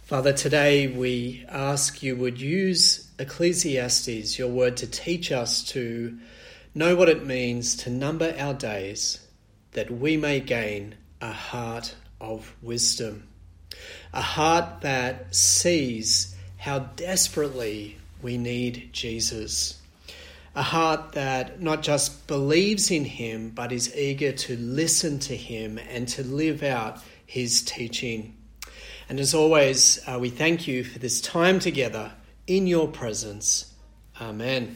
Father, today we ask you would use Ecclesiastes, your word, to teach us to know what it means to number our days, that we may gain a heart of wisdom, a heart that sees how desperately we need Jesus, a heart that not just believes in him, but is eager to listen to him and to live out his teaching. And as always, we thank you for this time together in your presence. Amen.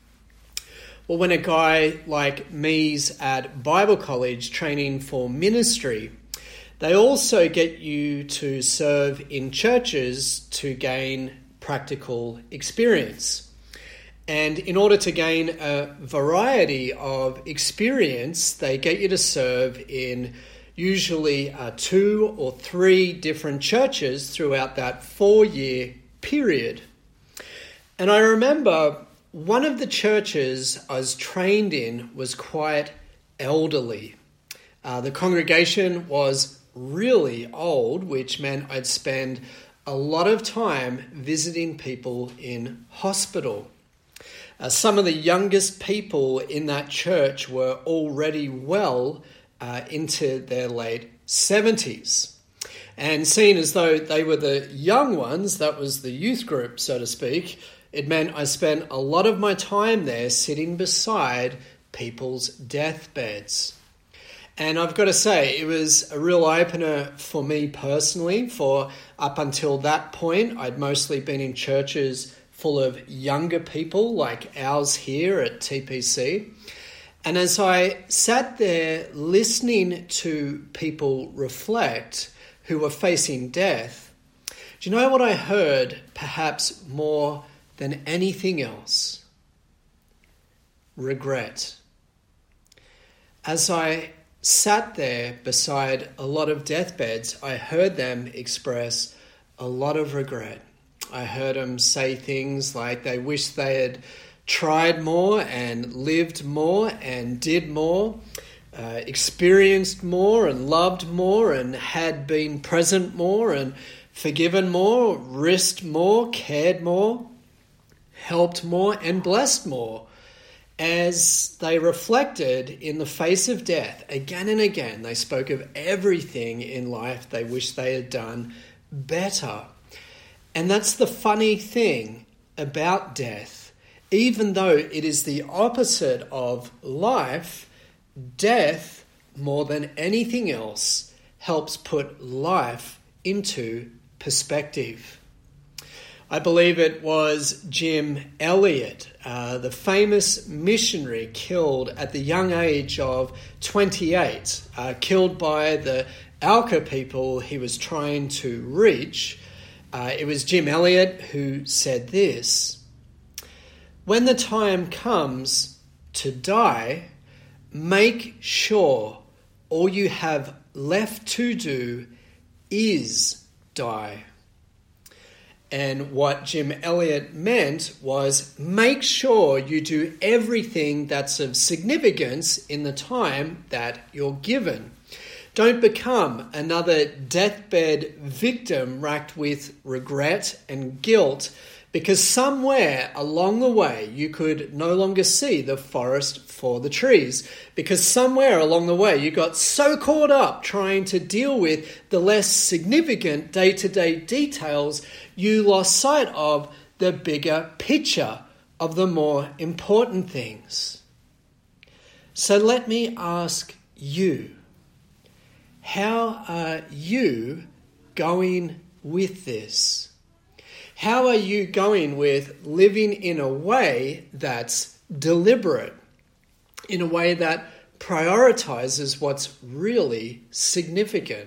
Well, when a guy like me's at Bible college training for ministry, they also get you to serve in churches to gain practical experience. And in order to gain a variety of experience, they get you to serve in usually 2 or 3 different churches throughout that 4-year period. And I remember one of the churches I was trained in was quite elderly. The congregation was really old, which meant I'd spend a lot of time visiting people in hospital. Some of the youngest people in that church were already well into their late 70s. And seen as though they were the young ones, that was the youth group, so to speak, it meant I spent a lot of my time there sitting beside people's deathbeds. And I've got to say, it was a real eye-opener for me personally, for up until that point, I'd mostly been in churches full of younger people like ours here at TPC. And as I sat there listening to people reflect who were facing death, do you know what I heard perhaps more than anything else? Regret. As I sat there beside a lot of deathbeds, I heard them express a lot of regret. I heard them say things like they wish they had tried more and lived more and did more, experienced more and loved more and had been present more and forgiven more, risked more, cared more, helped more and blessed more. As they reflected in the face of death again and again, they spoke of everything in life they wished they had done better. And that's the funny thing about death. Even though it is the opposite of life, death, more than anything else, helps put life into perspective. I believe it was Jim Elliot, the famous missionary killed at the young age of 28, killed by the Auca people he was trying to reach. It was Jim Elliot who said this: "When the time comes to die, make sure all you have left to do is die." And what Jim Elliot meant was make sure you do everything that's of significance in the time that you're given. Don't become another deathbed victim racked with regret and guilt because somewhere along the way you could no longer see the forest for the trees. Because somewhere along the way you got so caught up trying to deal with the less significant day-to-day details, you lost sight of the bigger picture of the more important things. So let me ask you, how are you going with this? How are you going with living in a way that's deliberate, in a way that prioritizes what's really significant?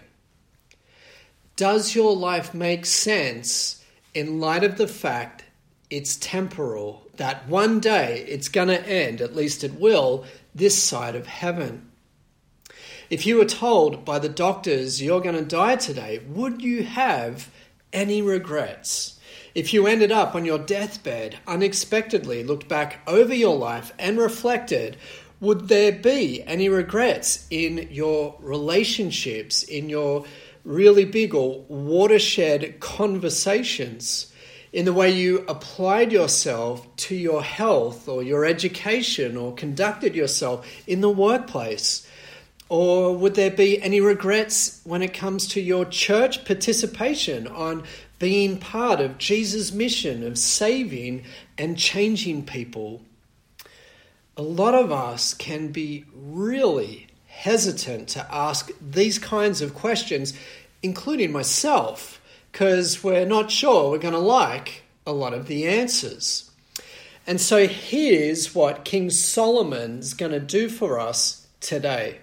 Does your life make sense in light of the fact it's temporal, that one day it's going to end, at least it will, this side of heaven? If you were told by the doctors you're going to die today, would you have any regrets? If you ended up on your deathbed, unexpectedly looked back over your life and reflected, would there be any regrets in your relationships, in your really big or watershed conversations in the way you applied yourself to your health or your education or conducted yourself in the workplace? Or would there be any regrets when it comes to your church participation on being part of Jesus' mission of saving and changing people? A lot of us can be really hesitant to ask these kinds of questions, including myself, because we're not sure we're going to like a lot of the answers. And so here's what King Solomon's going to do for us today.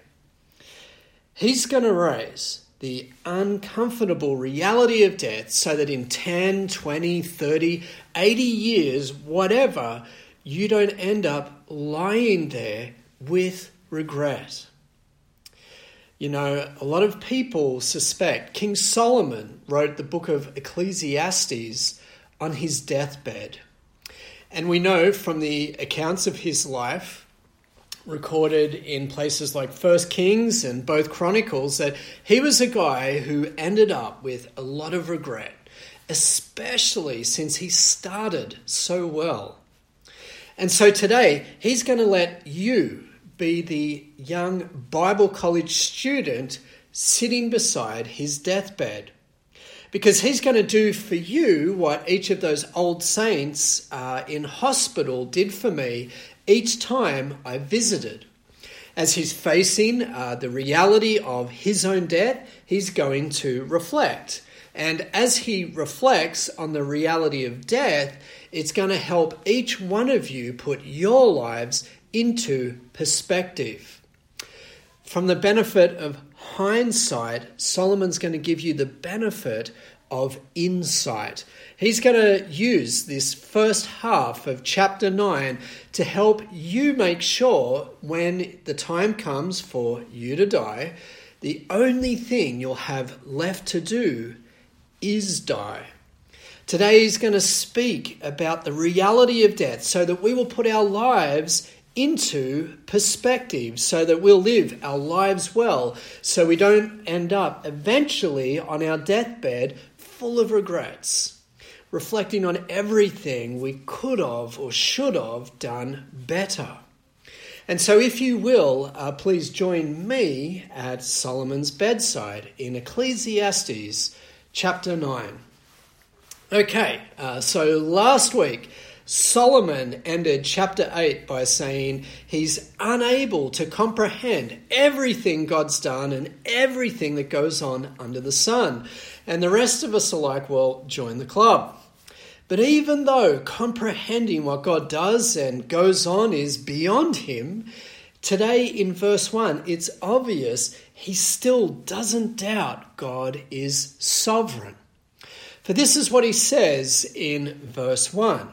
He's going to raise the uncomfortable reality of death so that in 10, 20, 30, 80 years, whatever, you don't end up lying there with regret. You know, a lot of people suspect King Solomon wrote the book of Ecclesiastes on his deathbed. And we know from the accounts of his life, recorded in places like 1 Kings and both Chronicles, that he was a guy who ended up with a lot of regret, especially since he started so well. And so today, he's going to let you be the young Bible college student sitting beside his deathbed. Because he's going to do for you what each of those old saints in hospital did for me each time I visited. As he's facing the reality of his own death, he's going to reflect. And as he reflects on the reality of death, it's going to help each one of you put your lives into perspective. From the benefit of hindsight, Solomon's going to give you the benefit of insight. He's going to use this first half of chapter 9 to help you make sure when the time comes for you to die, the only thing you'll have left to do is die. Today he's going to speak about the reality of death so that we will put our lives into perspective, so that we'll live our lives well, so we don't end up eventually on our deathbed full of regrets, reflecting on everything we could have or should have done better. And so if you will, please join me at Solomon's bedside in Ecclesiastes chapter 9. Okay, so last week, Solomon ended chapter 8 by saying he's unable to comprehend everything God's done and everything that goes on under the sun. And the rest of us are like, well, join the club. But even though comprehending what God does and goes on is beyond him, today in verse 1, it's obvious he still doesn't doubt God is sovereign. For this is what he says in verse 1.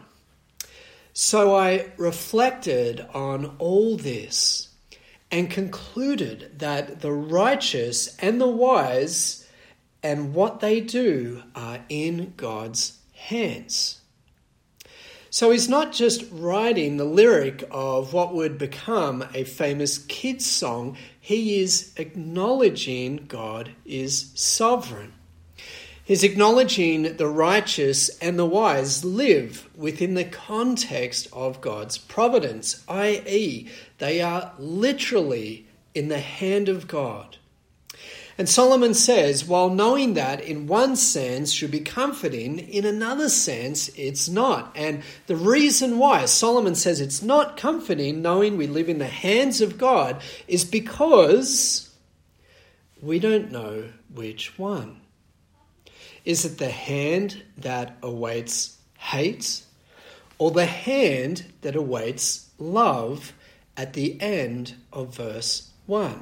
So I reflected on all this and concluded that the righteous and the wise and what they do are in God's hands. So he's not just writing the lyric of what would become a famous kids' song, he is acknowledging God is sovereign. He's acknowledging the righteous and the wise live within the context of God's providence, i.e., they are literally in the hand of God. And Solomon says, while knowing that in one sense should be comforting, in another sense it's not. And the reason why Solomon says it's not comforting, knowing we live in the hands of God, is because we don't know which one. Is it the hand that awaits hate or the hand that awaits love at the end of verse 1?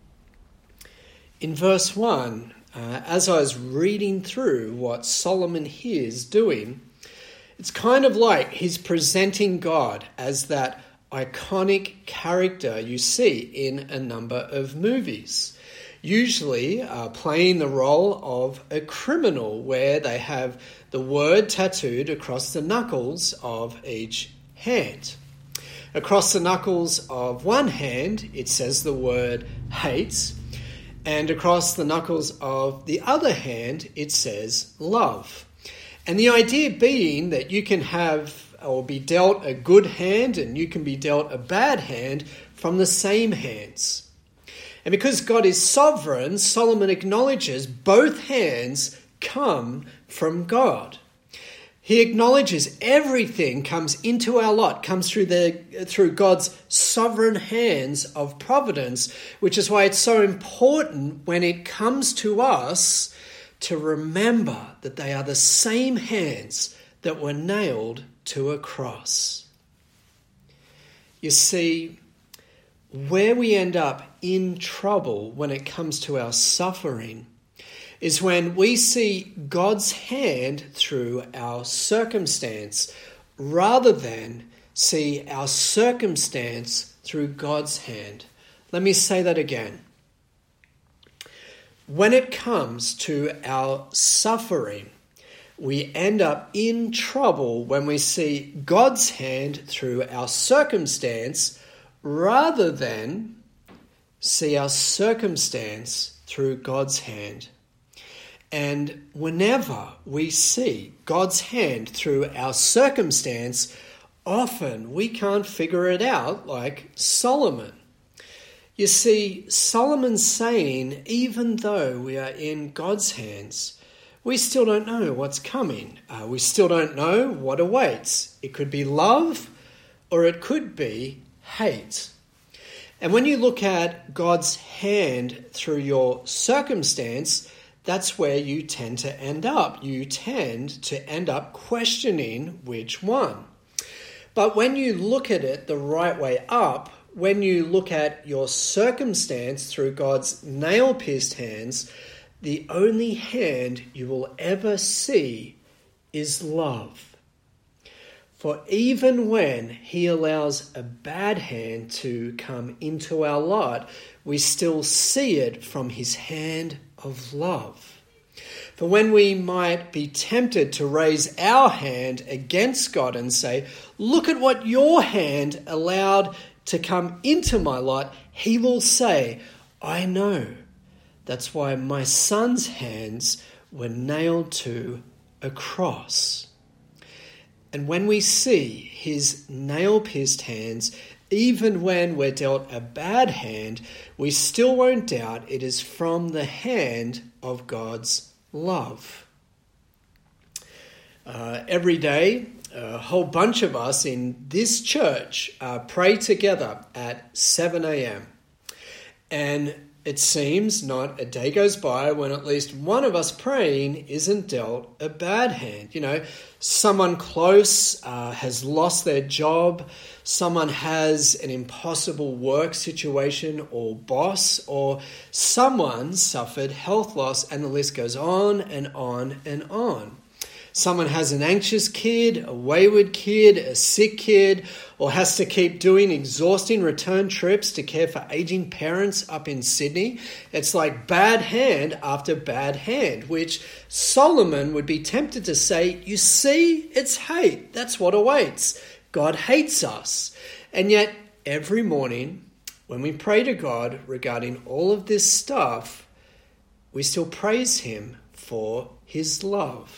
In verse 1, as I was reading through what Solomon here is doing, it's kind of like he's presenting God as that iconic character you see in a number of movies. Usually playing the role of a criminal where they have the word tattooed across the knuckles of each hand. Across the knuckles of one hand, it says the word hate, And across the knuckles of the other hand, it says love. And the idea being that you can have or be dealt a good hand and you can be dealt a bad hand from the same hands. And because God is sovereign, Solomon acknowledges both hands come from God. He acknowledges everything comes into our lot, comes through God's sovereign hands of providence, which is why it's so important when it comes to us to remember that they are the same hands that were nailed to a cross. You see, where we end up in trouble when it comes to our suffering is when we see God's hand through our circumstance rather than see our circumstance through God's hand. Let me say that again. When it comes to our suffering, we end up in trouble when we see God's hand through our circumstance rather than see our circumstance through God's hand. And whenever we see God's hand through our circumstance, often we can't figure it out like Solomon. You see, Solomon's saying, even though we are in God's hands, we still don't know what's coming. We still don't know what awaits. It could be love or it could be hate. And when you look at God's hand through your circumstance, that's where you tend to end up. You tend to end up questioning which one. But when you look at it the right way up, when you look at your circumstance through God's nail-pierced hands, the only hand you will ever see is love. For even when he allows a bad hand to come into our lot, we still see it from his hand of love. For when we might be tempted to raise our hand against God and say, look at what your hand allowed to come into my lot, he will say, I know. That's why my son's hands were nailed to a cross. And when we see his nail-pierced hands, even when we're dealt a bad hand, we still won't doubt it is from the hand of God's love. Every day, a whole bunch of us in this church pray together at 7 a.m. And it seems not a day goes by when at least one of us praying isn't dealt a bad hand. You know, someone close has lost their job, someone has an impossible work situation or boss, or someone suffered health loss, and the list goes on and on and on. Someone has an anxious kid, a wayward kid, a sick kid, or has to keep doing exhausting return trips to care for aging parents up in Sydney. It's like bad hand after bad hand, which Solomon would be tempted to say, you see, it's hate. That's what awaits. God hates us. And yet, every morning, when we pray to God regarding all of this stuff, we still praise him for his love.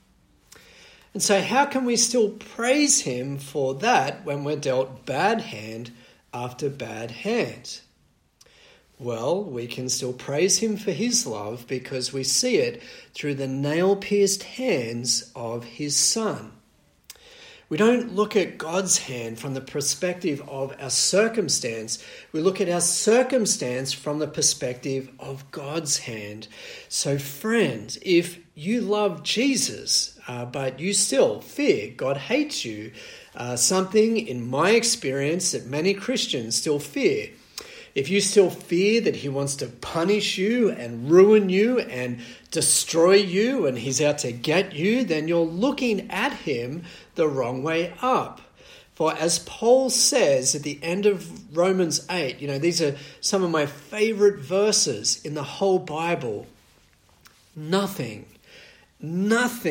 And so how can we still praise him for that when we're dealt bad hand after bad hand? Well, we can still praise him for his love because we see it through the nail-pierced hands of his Son. We don't look at God's hand from the perspective of our circumstance. We look at our circumstance from the perspective of God's hand. So friends, if you love Jesus, but you still fear God hates you, something in my experience that many Christians still fear. If you still fear that he wants to punish you and ruin you and destroy you and he's out to get you, then you're looking at him the wrong way up. For as Paul says at the end of Romans 8, these are some of my favorite verses in the whole Bible. Nothing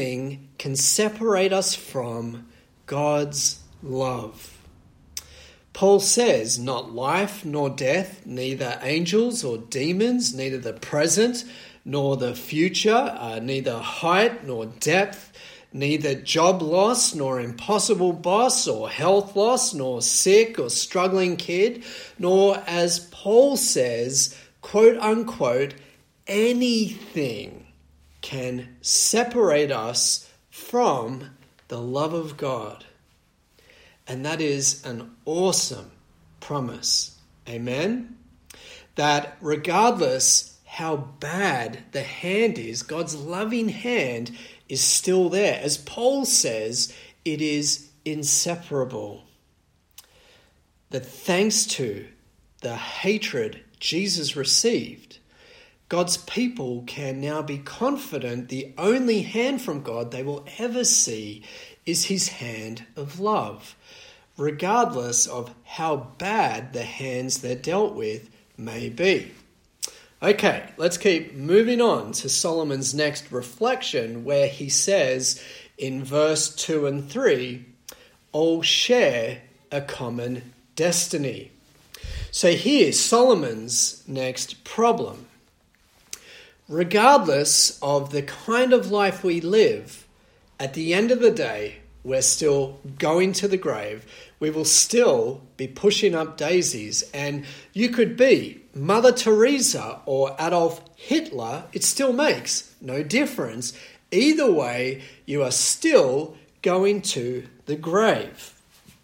can separate us from God's love. Paul says, not life nor death, neither angels or demons, neither the present nor the future, neither height nor depth, neither job loss nor impossible boss or health loss, nor sick or struggling kid, nor, as Paul says, quote unquote, anything can separate us from the love of God. And that is an awesome promise. Amen? That regardless how bad the hand is, God's loving hand is still there. As Paul says, it is inseparable. That thanks to the hatred Jesus received, God's people can now be confident the only hand from God they will ever see is his hand of love, regardless of how bad the hands they're dealt with may be. Okay, let's keep moving on to Solomon's next reflection, where he says in verse 2 and 3, all share a common destiny. So here's Solomon's next problem. Regardless of the kind of life we live, at the end of the day, we're still going to the grave. We will still be pushing up daisies. And you could be Mother Teresa or Adolf Hitler. It still makes no difference. Either way, you are still going to the grave.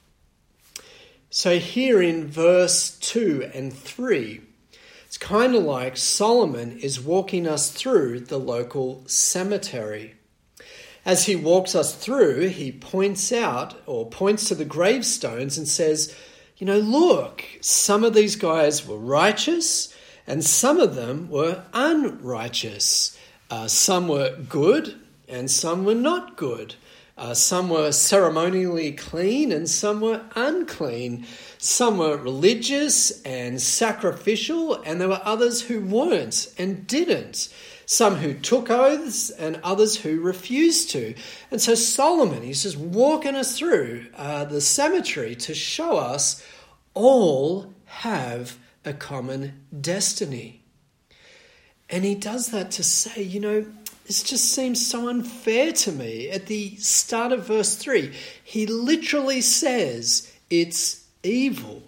So here in verse 2 and 3, it's kind of like Solomon is walking us through the local cemetery. As he walks us through, he points to the gravestones and says, look, some of these guys were righteous and some of them were unrighteous. Some were good and some were not good. Some were ceremonially clean and some were unclean. Some were religious and sacrificial, and there were others who weren't and didn't. Some who took oaths and others who refused to. And so Solomon, he's just walking us through the cemetery to show us all have a common destiny. And he does that to say, this just seems so unfair to me. At the start of verse 3, he literally says it's evil.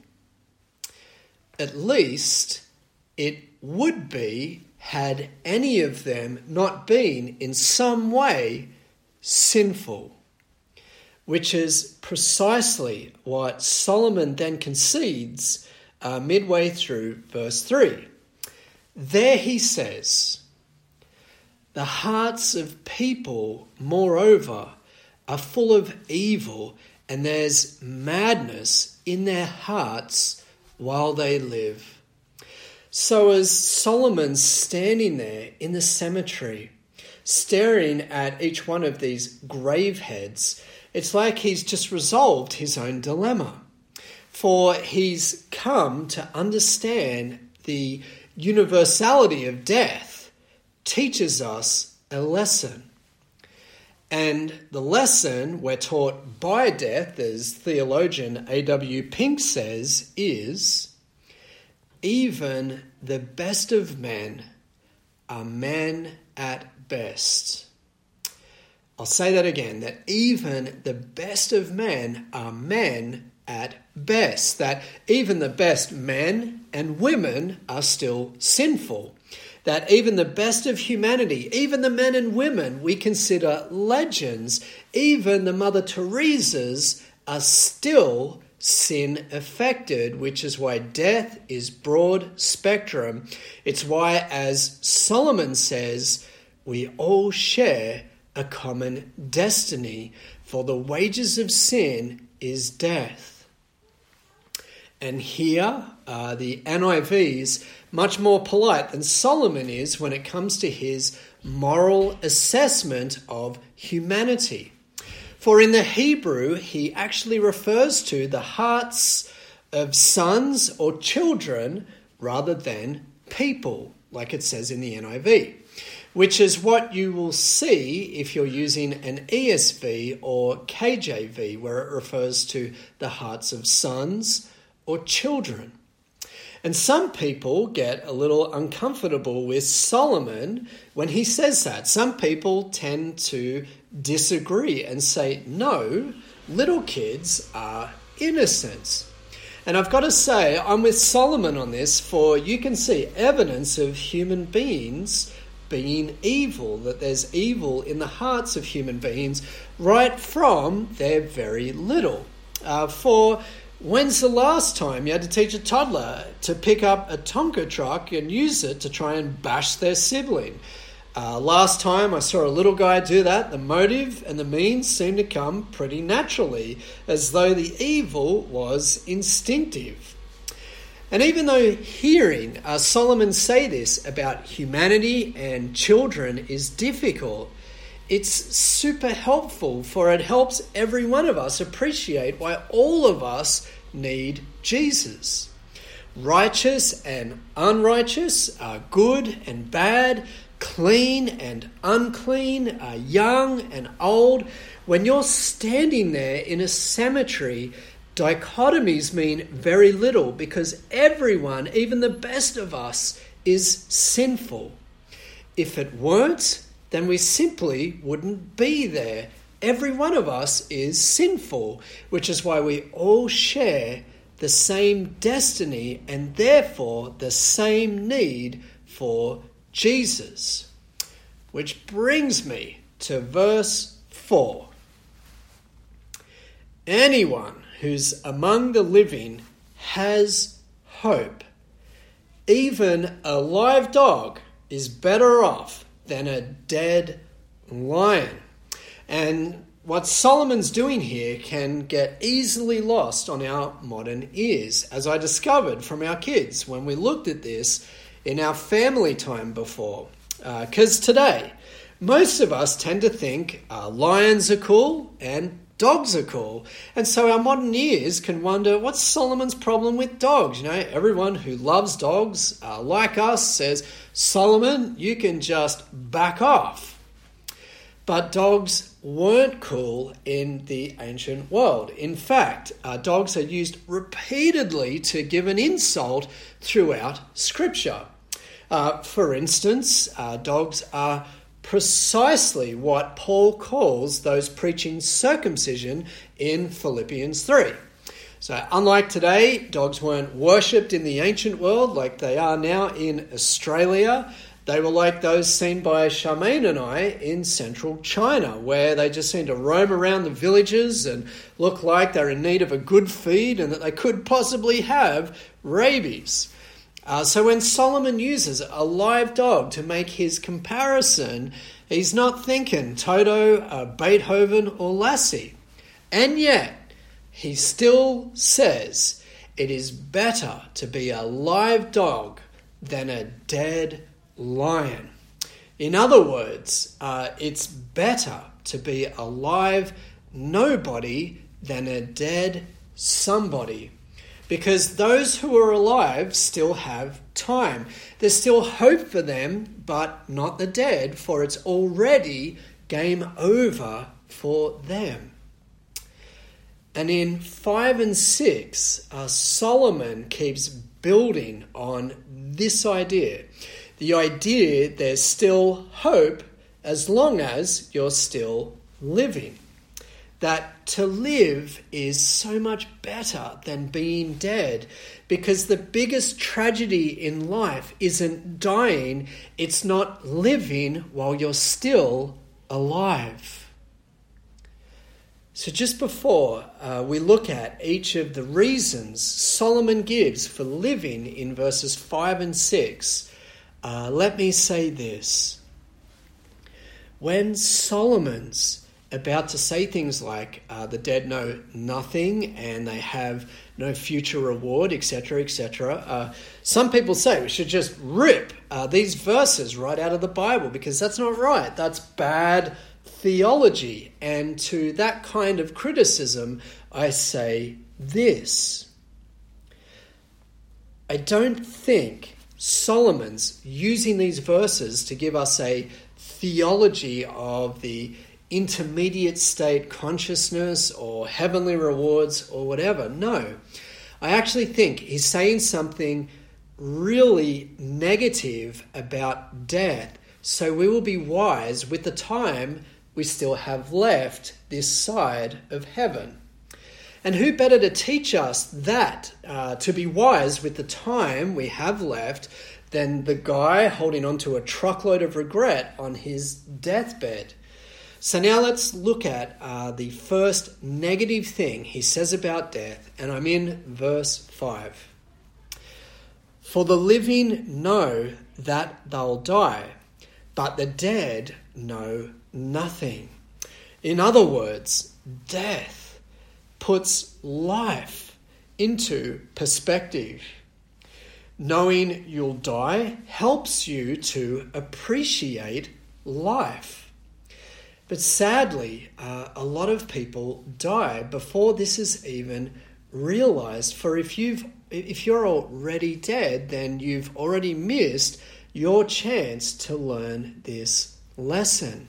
At least it would be had any of them not been in some way sinful, which is precisely what Solomon then concedes midway through verse 3. There he says, the hearts of people, moreover, are full of evil, and there's madness in their hearts while they live. So as Solomon's standing there in the cemetery, staring at each one of these grave heads, it's like he's just resolved his own dilemma. For he's come to understand the universality of death teaches us a lesson. And the lesson we're taught by death, as theologian A.W. Pink says, is even the best of men are men at best. I'll say that again, that even the best of men are men at best. That even the best men and women are still sinful. That even the best of humanity, even the men and women we consider legends, even the Mother Teresas are still sin affected, which is why death is broad spectrum. It's why, as Solomon says, we all share a common destiny, for the wages of sin is death. And here, the NIV's much more polite than Solomon is when it comes to his moral assessment of humanity. For in the Hebrew, he actually refers to the hearts of sons or children rather than people, like it says in the NIV, which is what you will see if you're using an ESV or KJV, where it refers to the hearts of sons or children. And some people get a little uncomfortable with Solomon when he says that. Some people tend to disagree and say, no, little kids are innocents. And I've got to say, I'm with Solomon on this, for you can see evidence of human beings being evil, that there's evil in the hearts of human beings right from they're very little. For when's the last time you had to teach a toddler to pick up a Tonka truck and use it to try and bash their sibling? Last time I saw a little guy do that, the motive and the means seemed to come pretty naturally, as though the evil was instinctive. And even though hearing Solomon say this about humanity and children is difficult, it's super helpful, for it helps every one of us appreciate why all of us need Jesus. Righteous and unrighteous, good and bad, clean and unclean, young and old. When you're standing there in a cemetery, dichotomies mean very little, because everyone, even the best of us, is sinful. If it weren't, then we simply wouldn't be there. Every one of us is sinful, which is why we all share the same destiny and therefore the same need for Jesus. Which brings me to verse 4. Anyone who's among the living has hope. Even a live dog is better off than a dead lion. And what Solomon's doing here can get easily lost on our modern ears, as I discovered from our kids when we looked at this in our family time before. Because today, most of us tend to think lions are cool and dogs are cool. And so our modern ears can wonder, what's Solomon's problem with dogs? You know, everyone who loves dogs, like us, says, Solomon, you can just back off. But dogs weren't cool in the ancient world. In fact, dogs are used repeatedly to give an insult throughout Scripture. For instance, dogs are precisely what Paul calls those preaching circumcision in Philippians 3. So unlike today, dogs weren't worshipped in the ancient world like they are now in Australia. They were like those seen by Charmaine and I in central China, where they just seem to roam around the villages and look like they're in need of a good feed and that they could possibly have rabies. So when Solomon uses a live dog to make his comparison, he's not thinking Toto, Beethoven or Lassie. And yet, he still says it is better to be a live dog than a dead lion. In other words, it's better to be a live nobody than a dead somebody. Because those who are alive still have time. There's still hope for them, but not the dead, for it's already game over for them. And in 5 and 6, Solomon keeps building on this idea. The idea there's still hope as long as you're still living. That to live is so much better than being dead, because the biggest tragedy in life isn't dying, it's not living while you're still alive. So just before we look at each of the reasons Solomon gives for living in verses 5 and 6, let me say this. When Solomon's about to say things like the dead know nothing and they have no future reward, etc., etc. Some people say we should just rip these verses right out of the Bible, because that's not right. That's bad theology. And to that kind of criticism, I say this. I don't think Solomon's using these verses to give us a theology of the intermediate state consciousness or heavenly rewards or whatever. No, I actually think he's saying something really negative about death, so we will be wise with the time we still have left this side of heaven. And who better to teach us that, to be wise with the time we have left, than the guy holding on to a truckload of regret on his deathbed? So now let's look at the first negative thing he says about death, and I'm in verse 5. For the living know that they'll die, but the dead know nothing. In other words, death puts life into perspective. Knowing you'll die helps you to appreciate life. But sadly, a lot of people die before this is even realized. For if you're already dead, then you've already missed your chance to learn this lesson.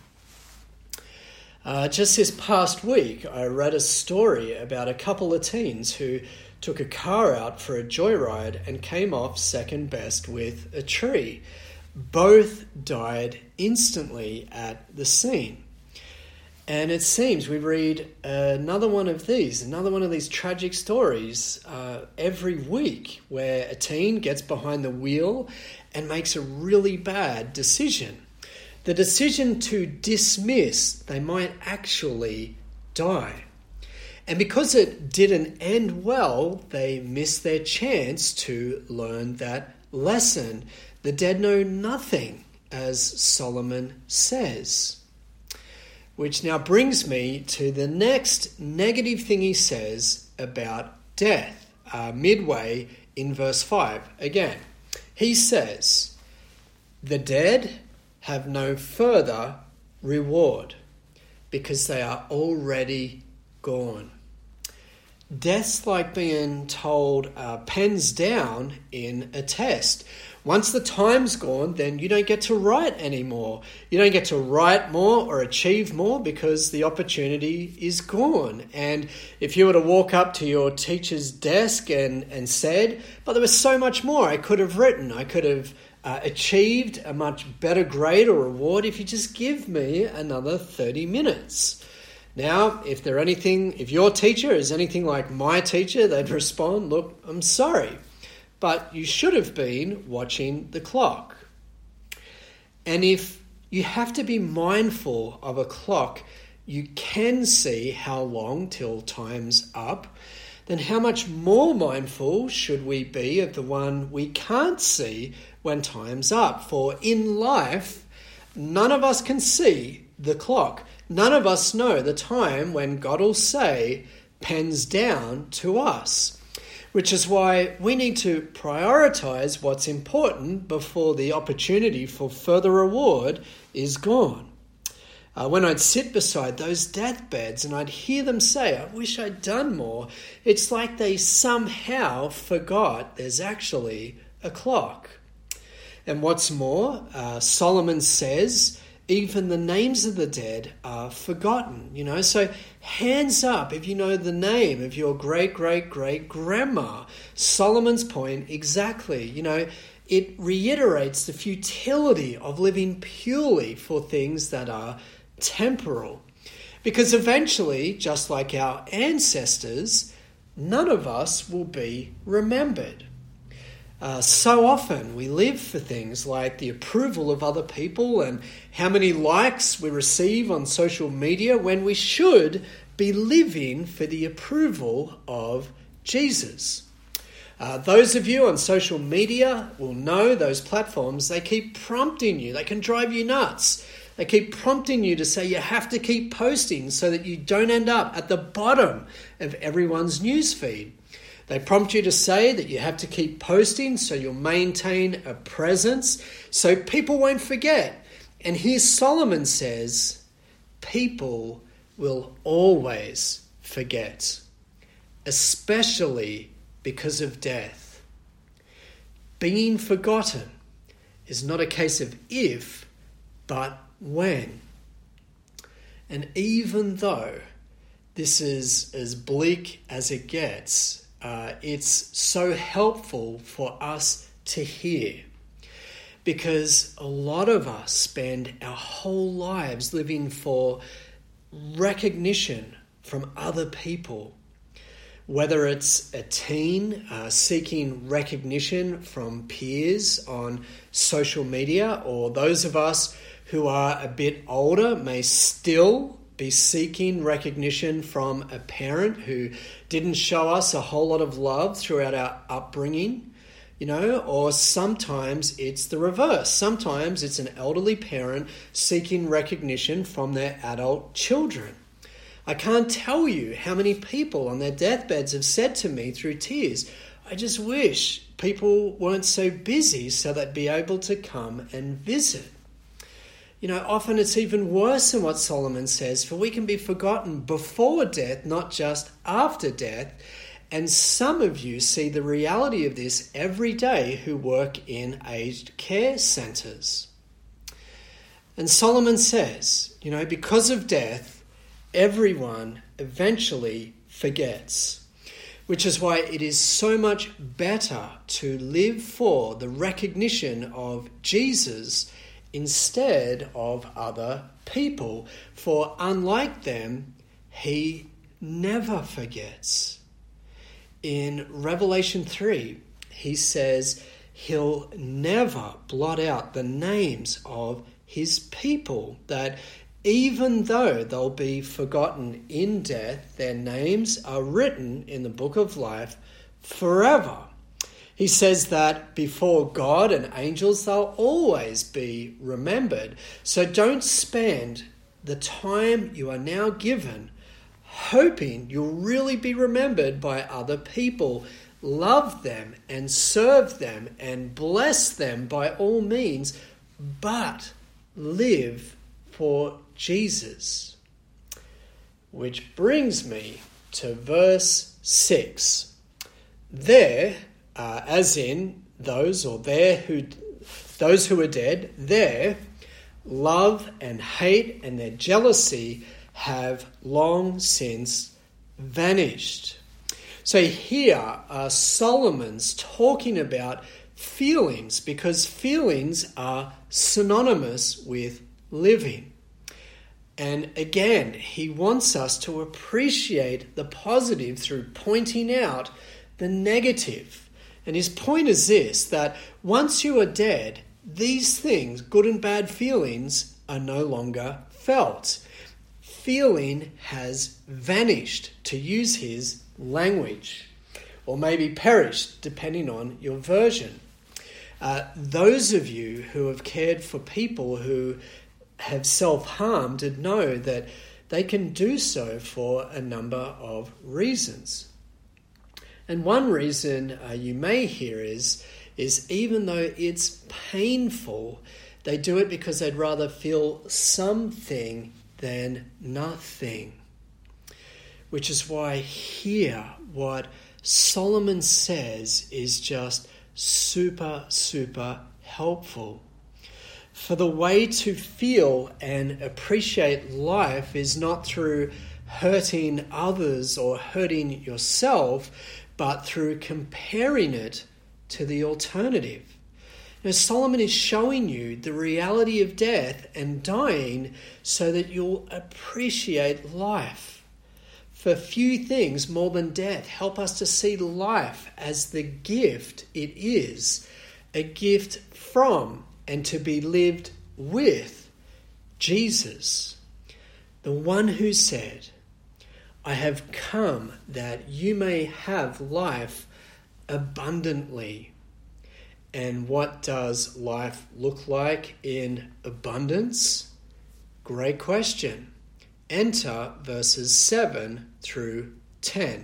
Just this past week, I read a story about a couple of teens who took a car out for a joyride and came off second best with a tree. Both died instantly at the scene. And it seems we read another one of these tragic stories every week where a teen gets behind the wheel and makes a really bad decision. The decision to dismiss they might actually die. And because it didn't end well, they missed their chance to learn that lesson. The dead know nothing, as Solomon says. Which now brings me to the next negative thing he says about death, midway in verse 5 again. He says, the dead have no further reward because they are already gone. Death's like being told pens down in a test. Once the time's gone, then you don't get to write anymore. You don't get to write more or achieve more because the opportunity is gone. And if you were to walk up to your teacher's desk and said, but there was so much more I could have written, I could have achieved a much better grade or reward if you just give me another 30 minutes. Now, if your teacher is anything like my teacher, they'd respond, look, I'm sorry, but you should have been watching the clock. And if you have to be mindful of a clock, you can see how long till time's up, then how much more mindful should we be of the one we can't see when time's up? For in life, none of us can see the clock. None of us know the time when God will say, pens down to us. Which is why we need to prioritize what's important before the opportunity for further reward is gone. When I'd sit beside those deathbeds and I'd hear them say, I wish I'd done more, it's like they somehow forgot there's actually a clock. And what's more, Solomon says, even the names of the dead are forgotten, So hands up if you know the name of your great-great-great-grandma. Solomon's point exactly, it reiterates the futility of living purely for things that are temporal. Because eventually, just like our ancestors, none of us will be remembered. So often we live for things like the approval of other people and how many likes we receive on social media when we should be living for the approval of Jesus. Those of you on social media will know those platforms, they keep prompting you. They can drive you nuts. They keep prompting you to say you have to keep posting so that you don't end up at the bottom of everyone's newsfeed. They prompt you to say that you have to keep posting so you'll maintain a presence so people won't forget. And here Solomon says, people will always forget, especially because of death. Being forgotten is not a case of if, but when. And even though this is as bleak as it gets, it's so helpful for us to hear, because a lot of us spend our whole lives living for recognition from other people. Whether it's a teen seeking recognition from peers on social media, or those of us who are a bit older may still be seeking recognition from a parent who didn't show us a whole lot of love throughout our upbringing, or sometimes it's the reverse. Sometimes it's an elderly parent seeking recognition from their adult children. I can't tell you how many people on their deathbeds have said to me through tears, I just wish people weren't so busy so they'd be able to come and visit. Often it's even worse than what Solomon says, for we can be forgotten before death, not just after death. And some of you see the reality of this every day who work in aged care centres. And Solomon says, because of death, everyone eventually forgets, which is why it is so much better to live for the recognition of Jesus instead of other people. For unlike them, he never forgets. In Revelation 3, he says he'll never blot out the names of his people, that even though they'll be forgotten in death, their names are written in the book of life forever. He says that before God and angels, they'll always be remembered. So don't spend the time you are now given hoping you'll really be remembered by other people. Love them and serve them and bless them by all means, but live for Jesus. Which brings me to verse 6. There, as in those who are dead, their love and hate and their jealousy have long since vanished. So here Solomon's talking about feelings, because feelings are synonymous with living. And again, he wants us to appreciate the positive through pointing out the negative. And his point is this, that once you are dead, these things, good and bad feelings, are no longer felt. Feeling has vanished, to use his language, or maybe perished, depending on your version. Those of you who have cared for people who have self-harmed would know that they can do so for a number of reasons. And one reason you may hear is even though it's painful, they do it because they'd rather feel something than nothing. Which is why here what Solomon says is just super, super helpful. For the way to feel and appreciate life is not through hurting others or hurting yourself, but through comparing it to the alternative. Now, Solomon is showing you the reality of death and dying so that you'll appreciate life. For few things more than death help us to see life as the gift it is, a gift from and to be lived with Jesus, the one who said, I have come that you may have life abundantly. And what does life look like in abundance? Great question. Enter verses 7 through 10.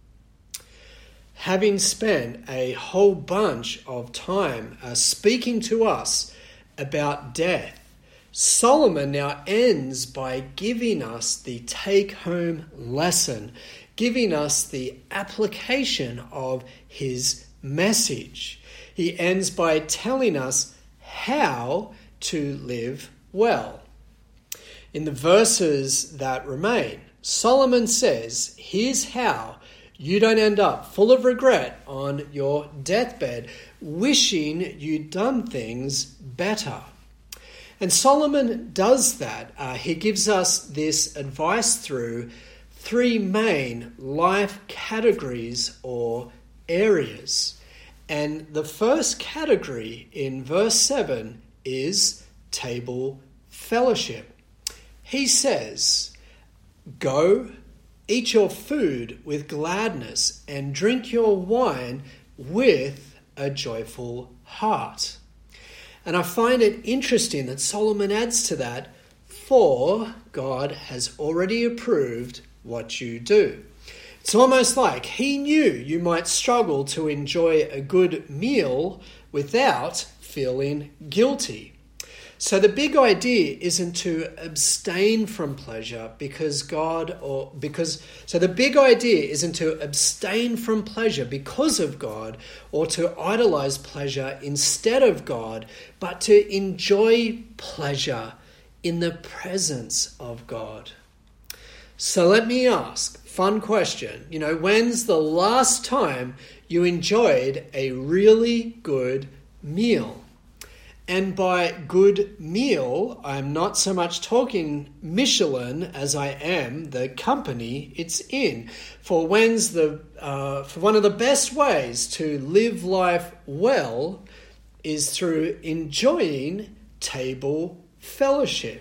Having spent a whole bunch of time speaking to us about death, Solomon now ends by giving us the take-home lesson, giving us the application of his message. He ends by telling us how to live well. In the verses that remain, Solomon says, here's how you don't end up full of regret on your deathbed, wishing you'd done things better. And Solomon does that. He gives us this advice through three main life categories or areas. And the first category in verse 7 is table fellowship. He says, "Go, eat your food with gladness and drink your wine with a joyful heart." And I find it interesting that Solomon adds to that, "For God has already approved what you do." It's almost like he knew you might struggle to enjoy a good meal without feeling guilty. So the big idea isn't to abstain from pleasure because of God or to idolize pleasure instead of God, but to enjoy pleasure in the presence of God. So let me ask, fun question, when's the last time you enjoyed a really good meal? And by good meal, I'm not so much talking Michelin as I am the company it's in. For one of the best ways to live life well is through enjoying table fellowship.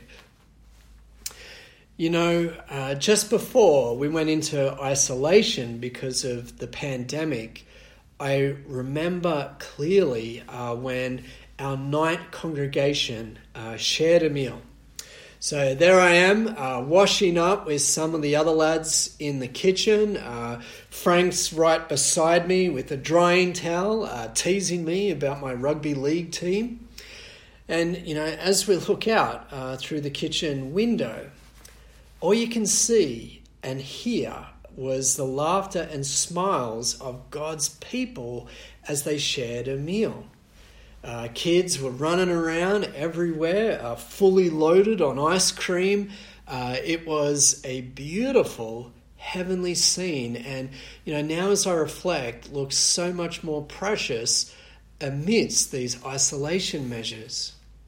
Just before we went into isolation because of the pandemic, I remember clearly when our night congregation shared a meal. So there I am, washing up with some of the other lads in the kitchen. Frank's right beside me with a drying towel, teasing me about my rugby league team. And, as we look out through the kitchen window, all you can see and hear was the laughter and smiles of God's people as they shared a meal. Kids were running around everywhere, fully loaded on ice cream. It was a beautiful heavenly scene, and now as I reflect, looks so much more precious amidst these isolation measures.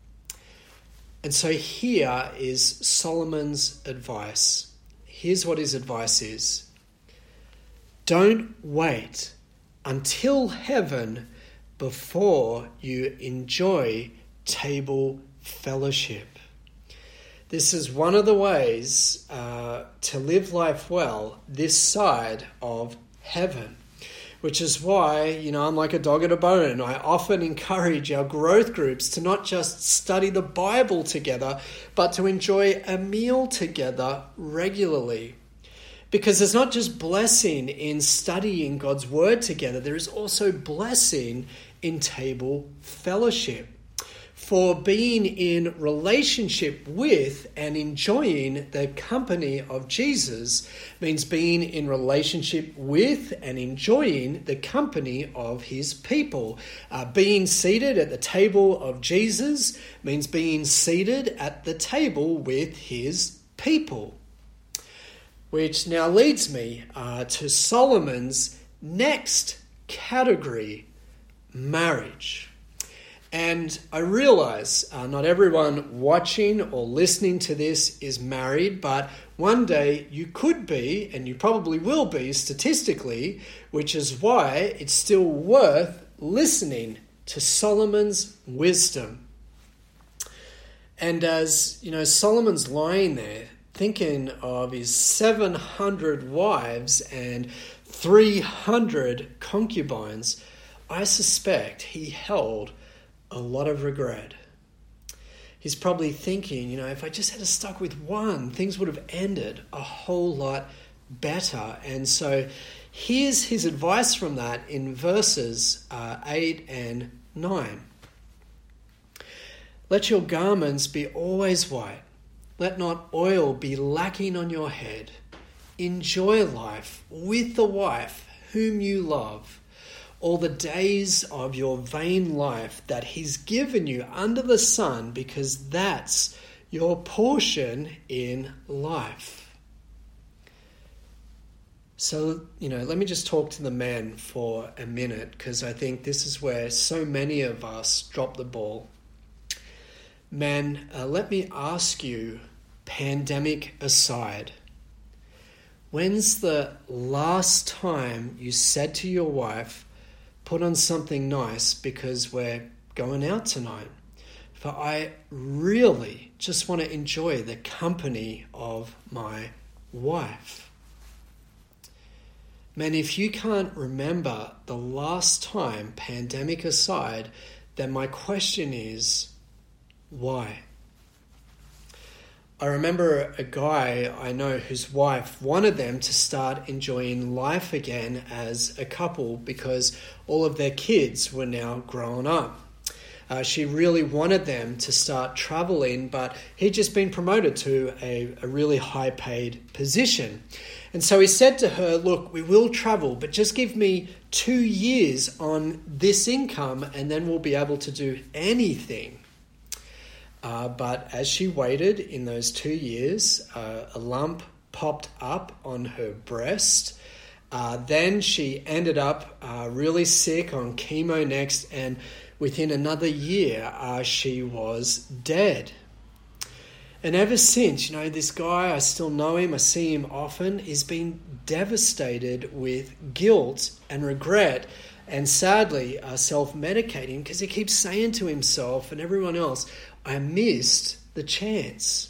And so here is Solomon's advice. Here's what his advice is. Don't wait until heaven before you enjoy table fellowship. This is one of the ways to live life well this side of heaven, which is why, I'm like a dog at a bone. I often encourage our growth groups to not just study the Bible together, but to enjoy a meal together regularly. Because there's not just blessing in studying God's word together, there is also blessing in table fellowship. For being in relationship with and enjoying the company of Jesus means being in relationship with and enjoying the company of his people. Being seated at the table of Jesus means being seated at the table with his people. Which now leads me to Solomon's next category, marriage. And I realize not everyone watching or listening to this is married, but one day you could be, and you probably will be statistically, which is why it's still worth listening to Solomon's wisdom. And as Solomon's lying there, thinking of his 700 wives and 300 concubines, I suspect he held a lot of regret. He's probably thinking, if I just had stuck with one, things would have ended a whole lot better. And so here's his advice from that in verses 8 and 9. Let your garments be always white. Let not oil be lacking on your head. Enjoy life with the wife whom you love, all the days of your vain life that he's given you under the sun, because that's your portion in life. So, let me just talk to the men for a minute, because I think this is where so many of us drop the ball. Men, let me ask you, pandemic aside, when's the last time you said to your wife, put on something nice because we're going out tonight? For I really just want to enjoy the company of my wife. Man, if you can't remember the last time, pandemic aside, then my question is, why? I remember a guy I know whose wife wanted them to start enjoying life again as a couple because all of their kids were now grown up. She really wanted them to start traveling, but he'd just been promoted to a really high-paid position. And so he said to her, look, we will travel, but just give me 2 years on this income and then we'll be able to do anything. But as she waited in those 2 years, a lump popped up on her breast. Then she ended up really sick on chemo next, and within another year, she was dead. And ever since, this guy, I still know him, I see him often, he's been devastated with guilt and regret and sadly self-medicating because he keeps saying to himself and everyone else, I missed the chance.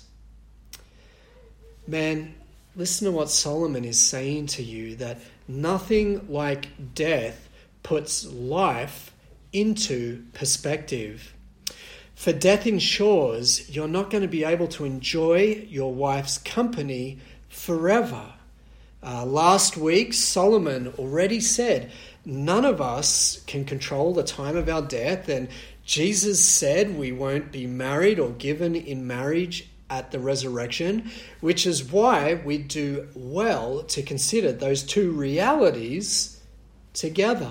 Man, listen to what Solomon is saying to you, that nothing like death puts life into perspective. For death ensures you're not going to be able to enjoy your wife's company forever. Last week, Solomon already said, none of us can control the time of our death, and Jesus said we won't be married or given in marriage at the resurrection, which is why we do well to consider those two realities together.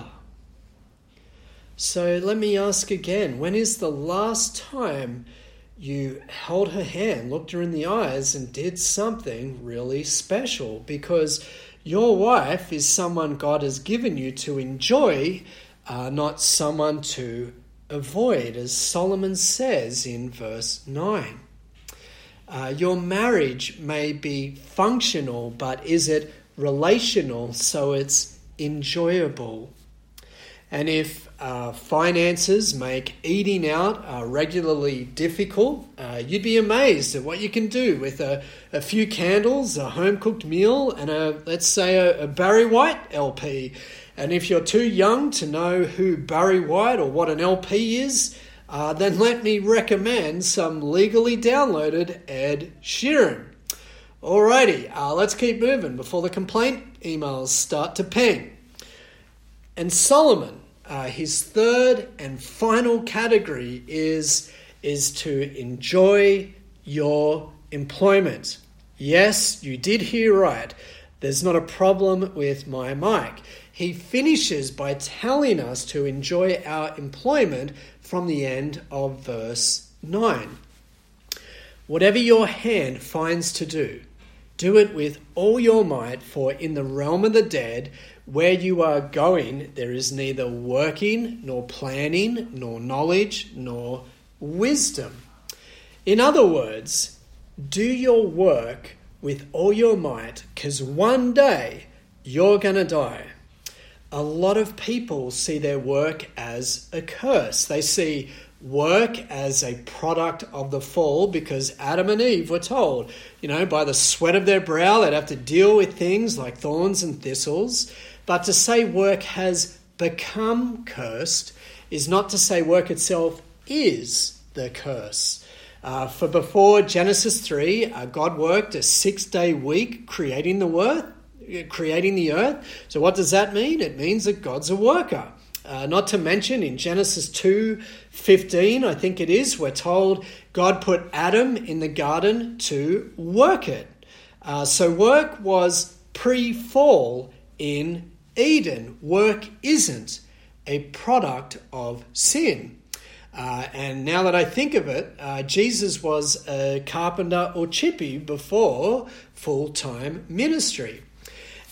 So let me ask again, when is the last time you held her hand, looked her in the eyes, and did something really special? Because your wife is someone God has given you to enjoy, not someone to avoid, as Solomon says in verse 9. Your marriage may be functional, but is it relational so it's enjoyable? And if finances make eating out regularly difficult, you'd be amazed at what you can do with a few candles, a home-cooked meal, and let's say a Barry White LP. And if you're too young to know who Barry White or what an LP is, then let me recommend some legally downloaded Ed Sheeran. Alrighty, let's keep moving before the complaint emails start to ping. And Solomon, his third and final category is to enjoy your employment. Yes, you did hear right. There's not a problem with my mic. He finishes by telling us to enjoy our employment from the end of verse 9. Whatever your hand finds to do, do it with all your might, for in the realm of the dead, where you are going, there is neither working, nor planning, nor knowledge, nor wisdom. In other words, do your work with all your might, because one day you're going to die. A lot of people see their work as a curse. They see work as a product of the fall, because Adam and Eve were told, by the sweat of their brow, they'd have to deal with things like thorns and thistles. But to say work has become cursed is not to say work itself is the curse. For before Genesis 3, God worked a 6-day week creating the earth. So what does that mean? It means that God's a worker. Not to mention in Genesis 2:15, I think it is, we're told God put Adam in the garden to work it. So work was pre-fall in Eden. Work isn't a product of sin. And now that I think of it, Jesus was a carpenter or chippy before full-time ministry.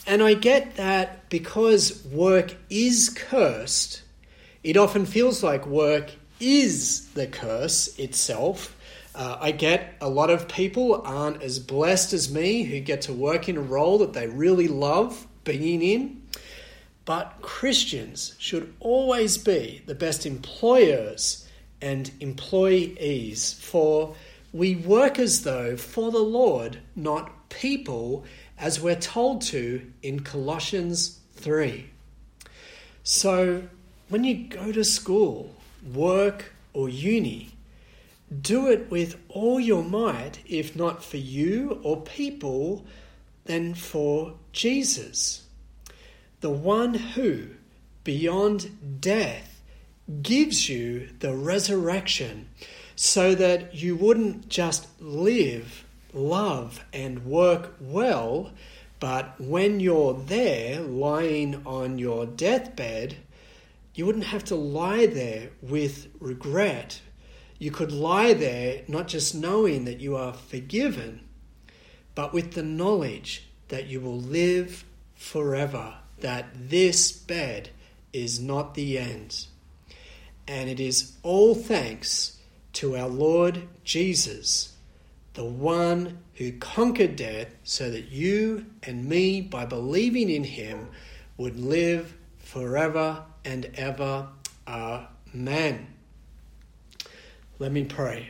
And I get that because work is cursed, it often feels like work is the curse itself. I get a lot of people aren't as blessed as me who get to work in a role that they really love being in. But Christians should always be the best employers and employees, for we work as though for the Lord, not people, as we're told to in Colossians 3. So when you go to school, work or uni, do it with all your might, if not for you or people, then for Jesus, the one who, beyond death, gives you the resurrection so that you wouldn't just live, love, and work well, but when you're there lying on your deathbed, you wouldn't have to lie there with regret. You could lie there not just knowing that you are forgiven, but with the knowledge that you will live forever, that this bed is not the end. And it is all thanks to our Lord Jesus, the one who conquered death so that you and me, by believing in him, would live forever and ever. Amen. Let me pray.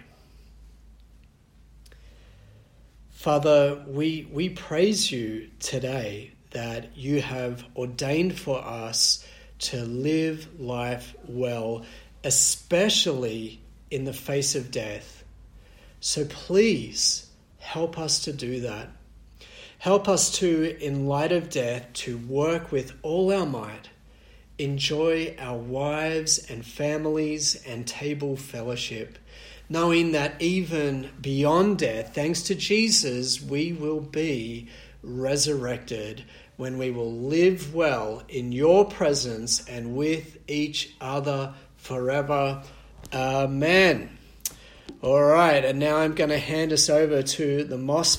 Father, we praise you today that you have ordained for us to live life well, especially in the face of death. So please help us to do that. Help us to, in light of death, to work with all our might, enjoy our wives and families and table fellowship, knowing that even beyond death, thanks to Jesus, we will be resurrected when we will live well in your presence and with each other forever. Amen. All right, and now I'm going to hand us over to the Moss